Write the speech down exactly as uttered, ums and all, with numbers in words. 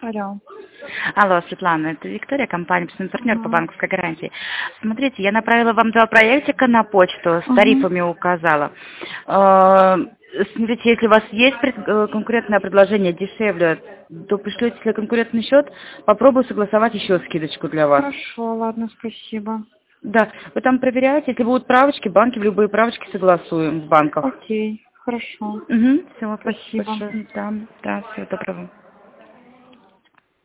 Алло. Алло, Светлана, это Виктория, компания «Постоянный партнер» по банковской гарантии. Смотрите, я направила вам два проектика на почту, с тарифами указала. Э, Смотрите, если у вас есть пред- э, конкурентное предложение дешевле, то пришлете себе конкурентный счет, попробую согласовать еще скидочку для вас. Хорошо, ладно, спасибо. Да, вы там проверяете, если будут правочки, банки, любые правочки согласуем в банках. Окей, хорошо. Угу, все, Спасибо. большое. Да, да, всего доброго.